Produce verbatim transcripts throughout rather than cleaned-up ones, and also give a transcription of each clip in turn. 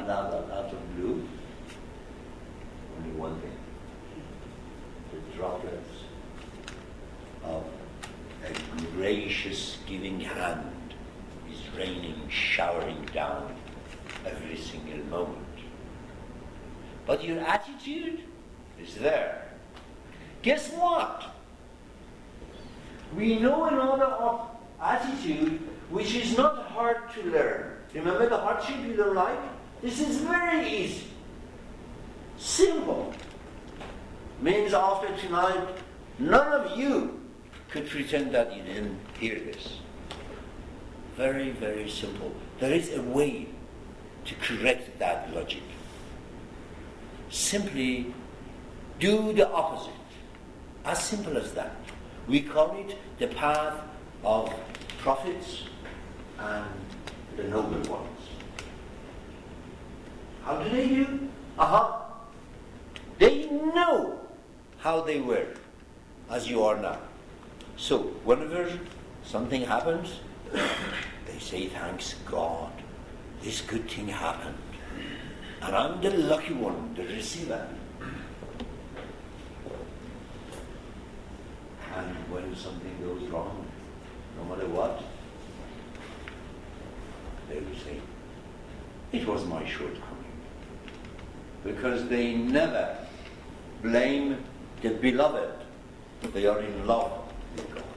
found out that out of blue, only one thing. The droplets of a gracious giving hand is raining, showering down every single moment. But your attitude is there. Guess what? We know another of attitude which is not hard to learn. Remember the hardship you don't like? This is very easy. Simple. Means after tonight, none of you could pretend that you didn't hear this. Very, very simple. There is a way to correct that logic. Simply do the opposite. As simple as that. We call it the path of prophets and the noble ones. How do they do? Aha! They know how they were, as you are now. So, whenever something happens, they say, thanks God, this good thing happened. And I'm the lucky one, the receiver. And when something goes wrong, no matter what, they will say, it was my shortcoming. Because they never blame the beloved. They are in love with God.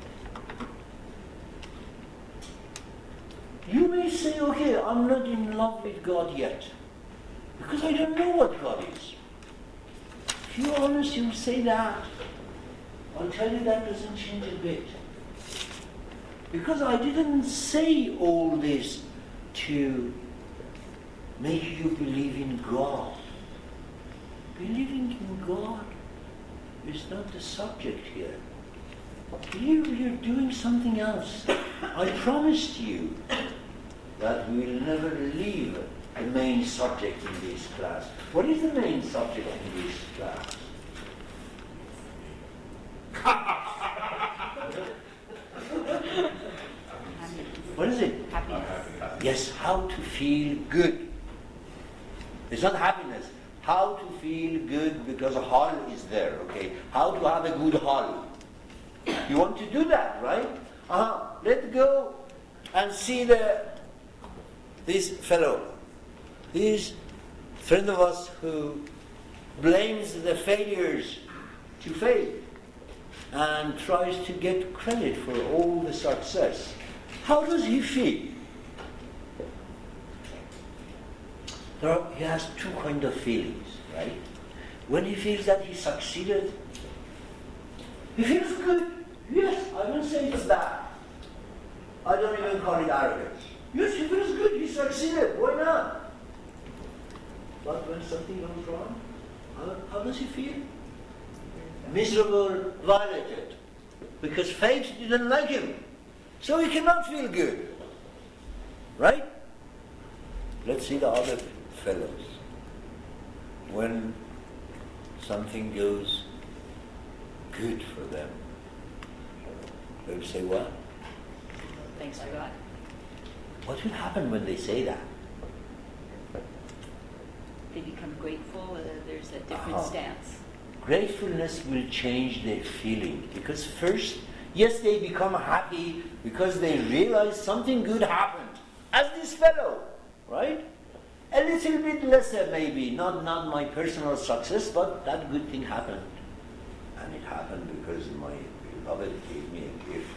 You may say, okay, I'm not in love with God yet, because I don't know what God is. If you're honest, you'll say that. I'll tell you that doesn't change a bit. Because I didn't say all this to make you believe in God. Believing in God is not the subject here. Here we are doing something else. I promised you that we will never leave the main subject in this class. What is the main subject in this class? What is it? Happiness. Yes, how to feel good. It's not happiness. How to feel good because a hall is there, okay? How to have a good hall. You want to do that, right? Uh-huh. Let's go and see the this fellow. This friend of us who blames the failures to fail and tries to get credit for all the success. How does he feel? There are, he has two kinds of feelings, right? When he feels that he succeeded, he feels good. Yes, I don't say it's bad. I don't even call it arrogance. Yes, he feels good. He succeeded. Why not? But when something goes wrong, how, how does he feel? Miserable, violated. Because fate didn't like him. So he cannot feel good. Right? Let's see the other fellows. When something goes good for them, they will say what? Thanks to God. What will happen when they say that? They become grateful. Uh, there's a different Uh-huh. stance. Gratefulness will change their feeling. Because first, yes, they become happy because they realize something good happened. As this fellow, right? A little bit lesser maybe, not, not my personal success, but that good thing happened. And it happened because my beloved gave me a gift.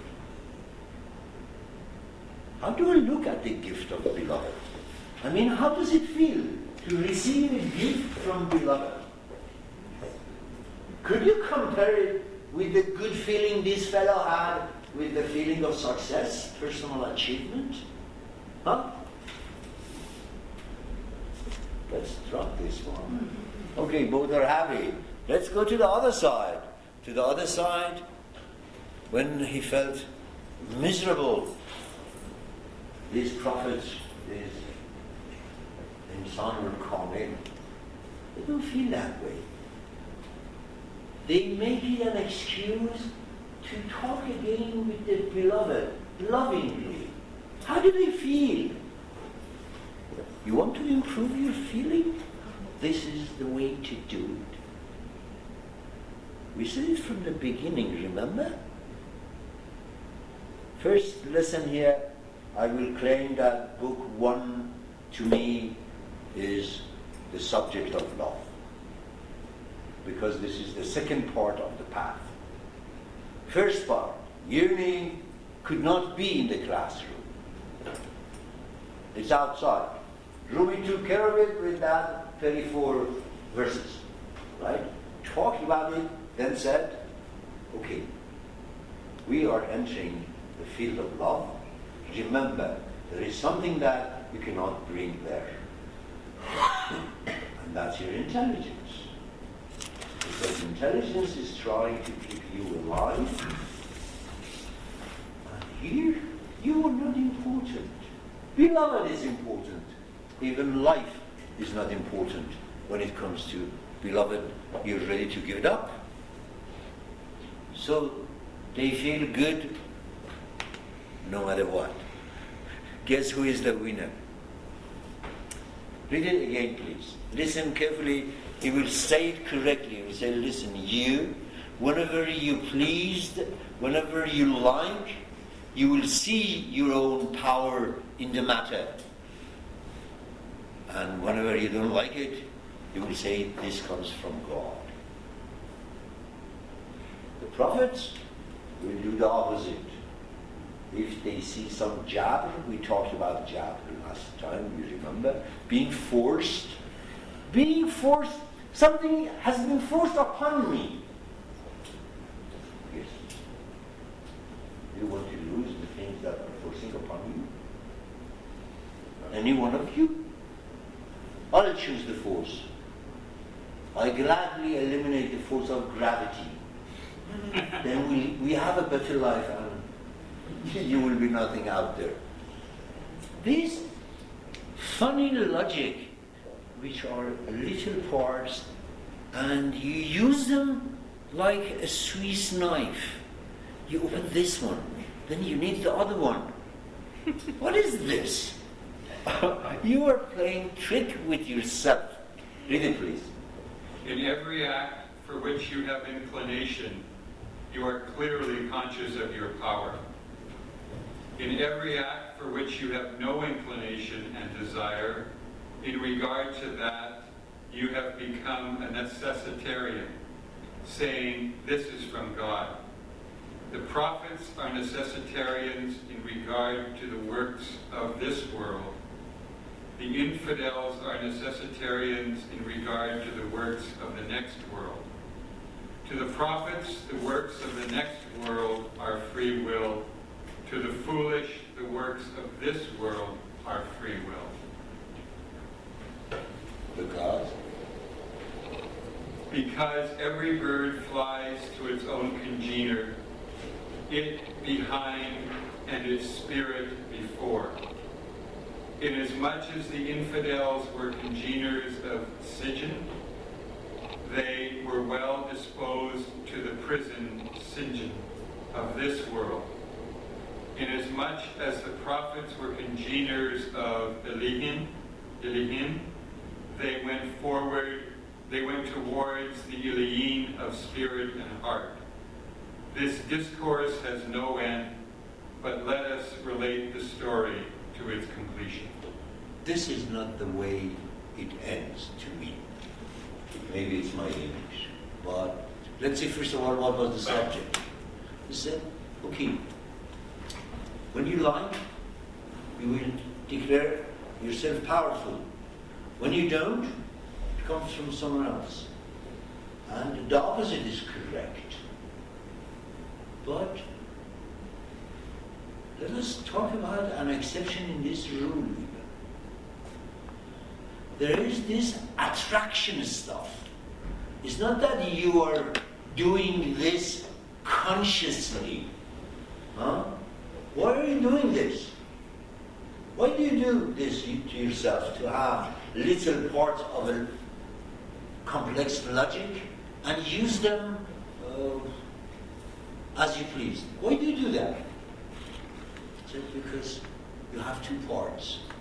How do I look at the gift of beloved? I mean, how does it feel to receive a gift from beloved? Could you compare it with the good feeling this fellow had with the feeling of success, personal achievement? Huh? Let's drop this one. Okay, both are happy. Let's go to the other side. To the other side, when he felt miserable, these prophets, these insan will come in. They don't feel that way. They make it an excuse to talk again with the beloved, lovingly. How do they feel? You want to improve your feeling? This is the way to do it. We said it from the beginning, remember? First lesson here, I will claim that book one to me is the subject of love. Because this is the second part of the path. First part, yearning could not be in the classroom. It's outside. Rumi took care of it with that thirty-four verses, right? Talked about it, then said, okay, we are entering the field of love. Remember, there is something that you cannot bring there. And that's your intelligence. Because intelligence is trying to keep you alive. And here, you are not important. Beloved is important. Even life is not important when it comes to beloved. You're ready to give it up. So they feel good no matter what. Guess who is the winner? Read it again, please. Listen carefully. He will say it correctly. He will say, listen, you, whenever you pleased, whenever you like, you will see your own power in the matter. And whenever you don't like it, you will say, this comes from God. The prophets will do the opposite. If they see some jabr, we talked about jabr last time, you remember, being forced, being forced, something has been forced upon me. Yes. You want to lose the things that are forcing upon you? Any one of you? I'll choose the force. I gladly eliminate the force of gravity. Then we, we have a better life and you will be nothing out there. These funny logic, which are little parts, and you use them like a Swiss knife. You open this one, then you need the other one. What is this? You are playing trick with yourself. Read it, please. In every act for which you have inclination, you are clearly conscious of your power. In every act for which you have no inclination and desire, in regard to that, you have become a necessitarian, saying, this is from God. The prophets are necessitarians in regard to the works of this world. The infidels are necessitarians in regard to the works of the next world. To the prophets, the works of the next world are free will. To the foolish, the works of this world are free will. Because? Because every bird flies to its own congener, it behind and its spirit before. Inasmuch as the infidels were congeners of Sijin, they were well disposed to the prison Sinjin of this world. Inasmuch as the prophets were congeners of Elihim, Elihim, they went forward, they went towards the Eliyin of spirit and heart. This discourse has no end, but let us relate the story to its completion. This is not the way it ends to me. Maybe it's my English. But let's see first of all what was the subject. He said, okay, when you like, you will declare yourself powerful. When you don't, it comes from someone else. And the opposite is correct. But let us talk about an exception in this rule. There is this attraction stuff. It's not that you are doing this consciously. Huh? Why are you doing this? Why do you do this to yourself, to have little parts of a complex logic and use them uh, as you please? Why do you do that? Just because you have two parts.